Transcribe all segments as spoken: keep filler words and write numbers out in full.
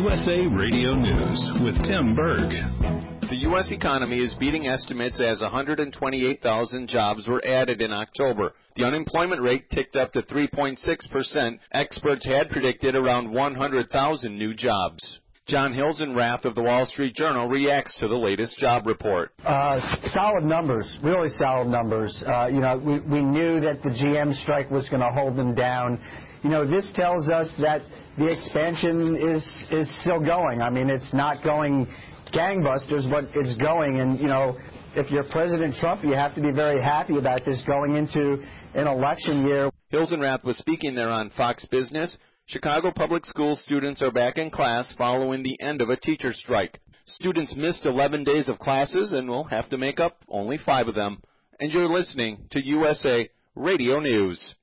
U S A Radio News with Tim Berg. The U S economy is beating estimates as one hundred twenty-eight thousand jobs were added in October. The unemployment rate ticked up to three point six percent. Experts had predicted around one hundred thousand new jobs. John Hilsenrath of the Wall Street Journal reacts to the latest job report. Uh, solid numbers, really solid numbers. Uh, you know, we, we knew that the G M strike was going to hold them down. You know, this tells us that the expansion is is still going. I mean, it's not going gangbusters, but it's going. And, you know, if you're President Trump, you have to be very happy about this going into an election year. Hilsenrath was speaking there on Fox Business. Chicago public school students are back in class following the end of a teacher strike. Students missed eleven days of classes and will have to make up only five of them. And you're listening to U S A Radio News.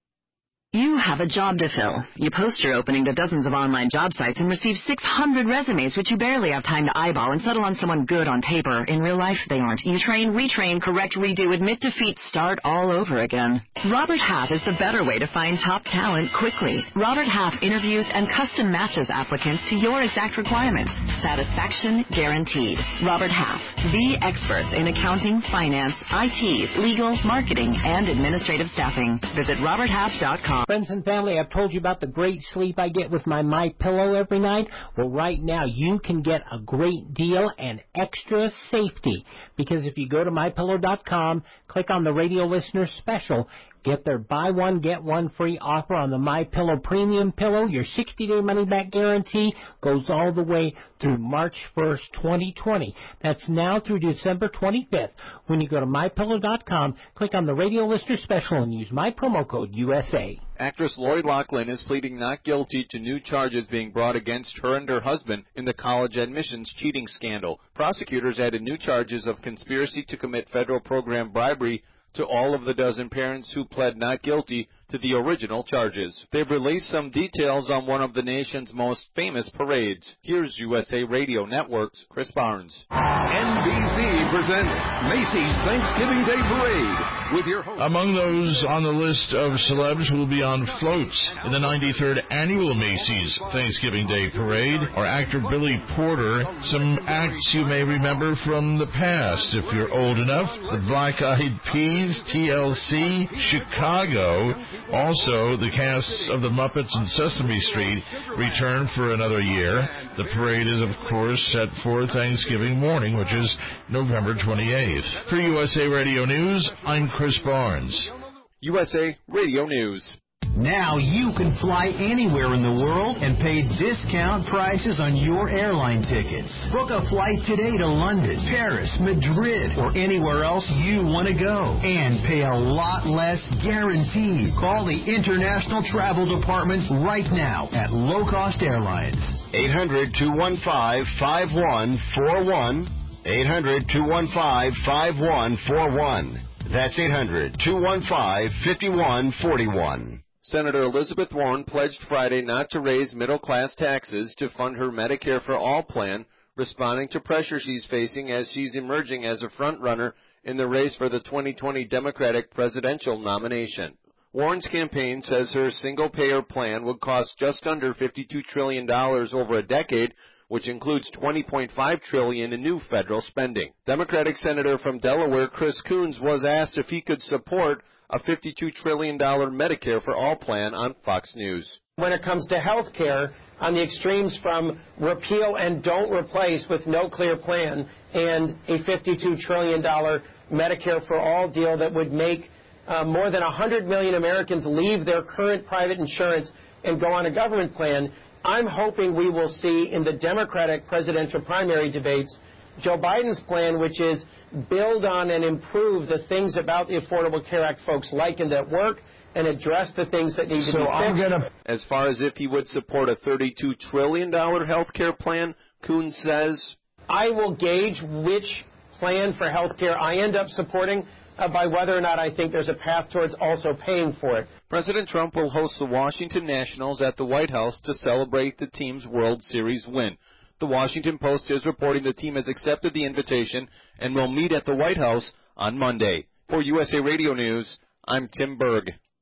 You have a job to fill. You post your opening to dozens of online job sites and receive six hundred resumes, which you barely have time to eyeball and settle on someone good on paper. In real life, they aren't. You train, retrain, correct, redo, admit defeat, start all over again. Robert Half is the better way to find top talent quickly. Robert Half interviews and custom matches applicants to your exact requirements. Satisfaction guaranteed. Robert Half, the experts in accounting, finance, I T, legal, marketing, and administrative staffing. Visit robert half dot com. Friends and family, I've told you about the great sleep I get with my MyPillow every night. Well, right now you can get a great deal and extra safety, because if you go to my pillow dot com, click on the radio listener special, get their buy one, get one free offer on the MyPillow Premium Pillow. Your sixty-day money-back guarantee goes all the way through March first, twenty twenty. That's now through December twenty-fifth. When you go to my pillow dot com, click on the radio listener special and use my promo code U S A. Actress Lori Loughlin is pleading not guilty to new charges being brought against her and her husband in the college admissions cheating scandal. Prosecutors added new charges of conspiracy to commit federal program bribery to all of the dozen parents who pled not guilty to the original charges. They've released some details on one of the nation's most famous parades. Here's U S A Radio Network's Chris Barnes. N B C presents Macy's Thanksgiving Day Parade with your host. Among those on the list of celebs who will be on floats in the ninety-third annual Macy's Thanksgiving Day Parade are actor Billy Porter, some acts you may remember from the past if you're old enough, the Black Eyed Peas, T L C, Chicago. Also, the casts of The Muppets and Sesame Street return for another year. The parade is, of course, set for Thanksgiving morning, which is November twenty-eighth. For U S A Radio News, I'm Chris Barnes. U S A Radio News. Now you can fly anywhere in the world and pay discount prices on your airline tickets. Book a flight today to London, Paris, Madrid, or anywhere else you want to go. And pay a lot less guaranteed. Call the International Travel Department right now at Low Cost Airlines. eight hundred, two one five, five one four one. eight hundred, two one five, five one four one. That's eight hundred, two one five, five one four one. Senator Elizabeth Warren pledged Friday not to raise middle-class taxes to fund her Medicare for All plan, responding to pressure she's facing as she's emerging as a front-runner in the race for the twenty twenty Democratic presidential nomination. Warren's campaign says her single-payer plan would cost just under fifty-two trillion dollars over a decade, which includes twenty point five trillion dollars in new federal spending. Democratic Senator from Delaware Chris Coons was asked if he could support a fifty-two trillion dollars Medicare for All plan on Fox News. When it comes to health care, on the extremes from repeal and don't replace with no clear plan and a fifty-two trillion dollars Medicare for All deal that would make uh, more than one hundred million Americans leave their current private insurance and go on a government plan, I'm hoping we will see in the Democratic presidential primary debates Joe Biden's plan, which is build on and improve the things about the Affordable Care Act folks like and that work, and address the things that need to so be fixed. I'm gonna... As far as if he would support a thirty-two trillion dollars health care plan, Coons says, I will gauge which plan for health care I end up supporting uh, by whether or not I think there's a path towards also paying for it. President Trump will host the Washington Nationals at the White House to celebrate the team's World Series win. The Washington Post is reporting the team has accepted the invitation and will meet at the White House on Monday. For U S A Radio News, I'm Tim Berg.